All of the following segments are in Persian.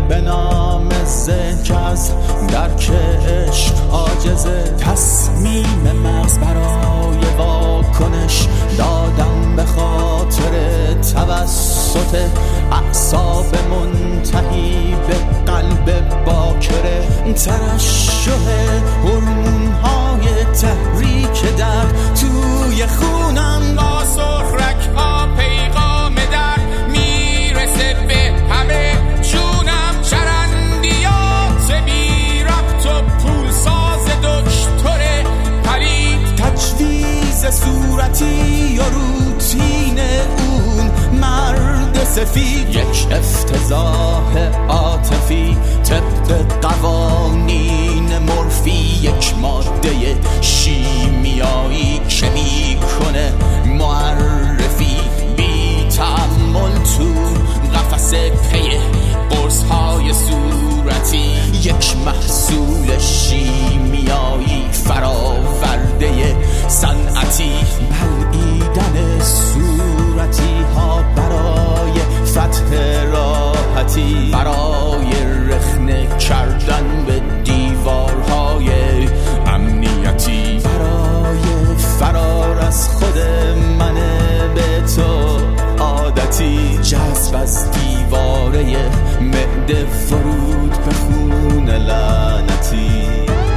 به نام ذهن که از درک عشق عاجزه. تصمیم مغز برای واکنش دادم به خاطر توسط اعصاب منتهی به قلب باکره. ترشح هورمون‌های تحریک درد توی خونم با سرخرک‌ها پیغام درد میرسه به همه جونم. شرندیات بی ربط و پولساز دکتر پرید. تجویز صورتی یا روتین اون مرد سفید. یک افتضاح عاطفی طبق قوانین مورفی. یک ماده شیمیایی که میکنه معرفی بی تأمل تو قفس پی قرص‌های صورتی. یک محصول شیمیایی فراورده صنعتی. بلعیدن صورتی ها برای فتح راحتی، برای رخنه کردن به دیوارهای امنیتی، برای فرار از خود من به تو عادتی. جذب از دیواره معده ورود به خون لعنتی.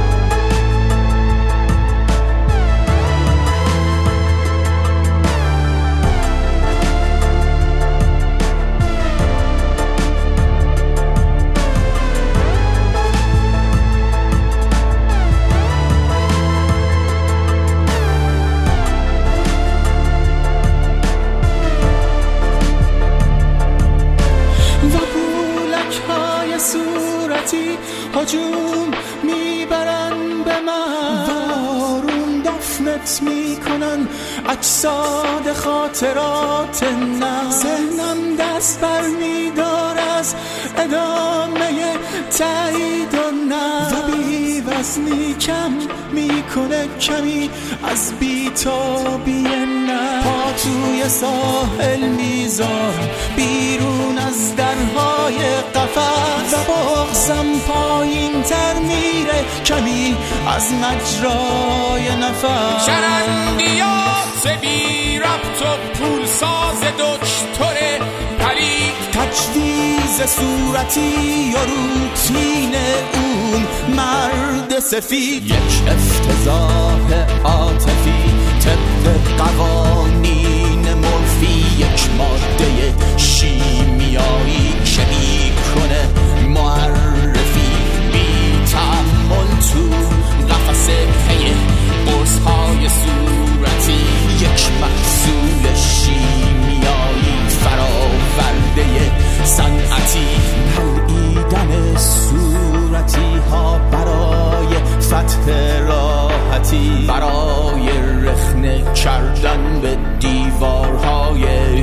صورتی هجوم میبرن به من، وارون دفنت میکنن اجساد خاطرات نه. ذهنم دست بر میدار از ادامه تایید و نه. و بی وزنی کم میکنه کمی از بیتابی نه. پا توی ساحل میذار بیرون از درهای قفس. و بغزم پایین تر میره کمی از مجرای نفس. شرندیات بی ربط و پولساز دکتر پلید. تجویز صورتی یا روتین اون مرد سفید. یک افتضاح عاطفی طبق قوانین مورفی. یک ماده شیمیایی که میکنه معرفی بی تأمل تو قفس پی قرص‌های صورتی. یک محصول شیمیایی فراورده صنعتی. بلعیدن صورتی ها برای فتح راحتی، برای رخنه کردن به دیوارهای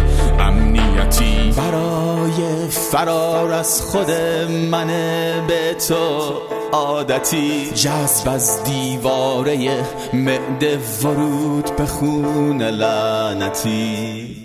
امنیتی، برای فرار از خود من به تو عادتی. جذب از دیواره معده ورود به خون لعنتی.